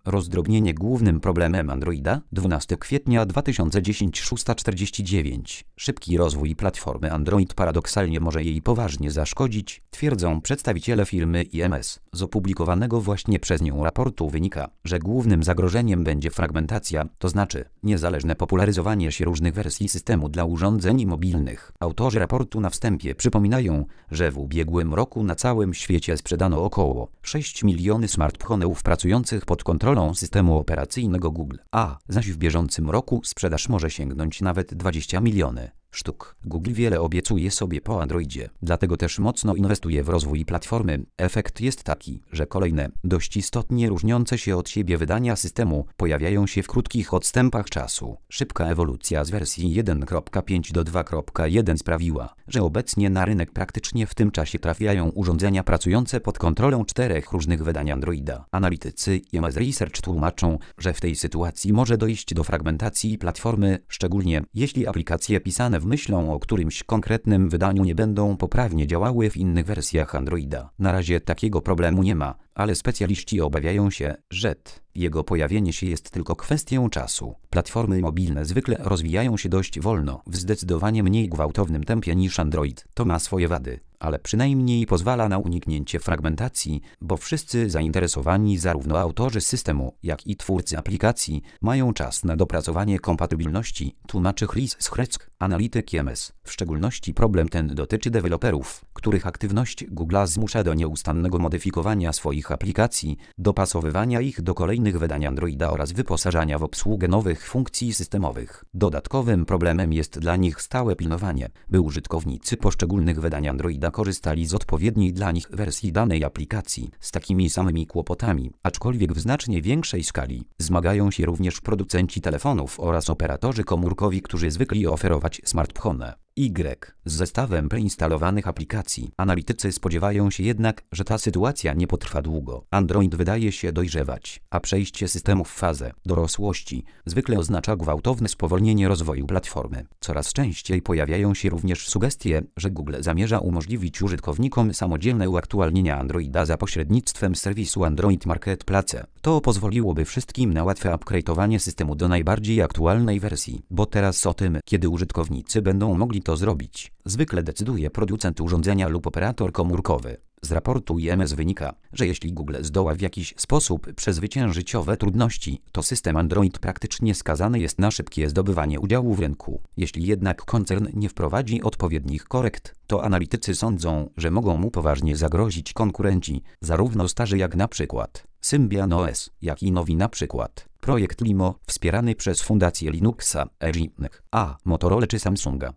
Rozdrobnienie głównym problemem Androida 12 kwietnia 2010 6:49. Szybki rozwój platformy Android paradoksalnie może jej poważnie zaszkodzić, twierdzą przedstawiciele firmy IMS. Z opublikowanego właśnie przez nią raportu wynika, że głównym zagrożeniem będzie fragmentacja, to znaczy niezależne popularyzowanie się różnych wersji systemu dla urządzeń mobilnych. Autorzy raportu na wstępie przypominają, że w ubiegłym roku na całym świecie sprzedano około 6 miliony smartfonów pracujących pod kontrolą systemu operacyjnego Google, a zaś w bieżącym roku sprzedaż może sięgnąć nawet 20 miliony sztuk. Google wiele obiecuje sobie po Androidzie, dlatego też mocno inwestuje w rozwój platformy. Efekt jest taki, że kolejne, dość istotnie różniące się od siebie wydania systemu pojawiają się w krótkich odstępach czasu. Szybka ewolucja z wersji 1.5 do 2.1 sprawiła, że obecnie na rynek praktycznie w tym czasie trafiają urządzenia pracujące pod kontrolą 4 różnych wydań Androida. Analitycy IMS Research tłumaczą, że w tej sytuacji może dojść do fragmentacji platformy, szczególnie jeśli aplikacje pisane w myślą o którymś konkretnym wydaniu nie będą poprawnie działały w innych wersjach Androida. Na razie takiego problemu nie ma, ale specjaliści obawiają się, że jego pojawienie się jest tylko kwestią czasu. Platformy mobilne zwykle rozwijają się dość wolno, w zdecydowanie mniej gwałtownym tempie niż Android. To ma swoje wady, ale przynajmniej pozwala na uniknięcie fragmentacji, bo wszyscy zainteresowani, zarówno autorzy systemu, jak i twórcy aplikacji, mają czas na dopracowanie kompatybilności, tłumaczy Chris Schreck, analityk IMS. W szczególności problem ten dotyczy deweloperów, których aktywność Google'a zmusza do nieustannego modyfikowania swoich aplikacji, dopasowywania ich do kolejnych wydań Androida oraz wyposażania w obsługę nowych funkcji systemowych. Dodatkowym problemem jest dla nich stałe pilnowanie, by użytkownicy poszczególnych wydań Androida korzystali z odpowiedniej dla nich wersji danej aplikacji. Z takimi samymi kłopotami, aczkolwiek w znacznie większej skali, zmagają się również producenci telefonów oraz operatorzy komórkowi, którzy zwykli oferować smartfony z zestawem preinstalowanych aplikacji. Analitycy spodziewają się jednak, że ta sytuacja nie potrwa długo. Android wydaje się dojrzewać, a przejście systemu w fazę dorosłości zwykle oznacza gwałtowne spowolnienie rozwoju platformy. Coraz częściej pojawiają się również sugestie, że Google zamierza umożliwić użytkownikom samodzielne uaktualnienia Androida za pośrednictwem serwisu Android Marketplace. To pozwoliłoby wszystkim na łatwe upgrade'owanie systemu do najbardziej aktualnej wersji, bo teraz o tym, kiedy użytkownicy będą mogli to zrobić, zwykle decyduje producent urządzenia lub operator komórkowy. Z raportu IMS wynika, że jeśli Google zdoła w jakiś sposób przezwyciężyć owe trudności, to system Android praktycznie skazany jest na szybkie zdobywanie udziału w rynku. Jeśli jednak koncern nie wprowadzi odpowiednich korekt, to analitycy sądzą, że mogą mu poważnie zagrozić konkurenci, zarówno starzy jak na przykład Symbian OS, jak i nowi na przykład projekt Limo, wspierany przez Fundację Linuxa, Motorola czy Samsunga.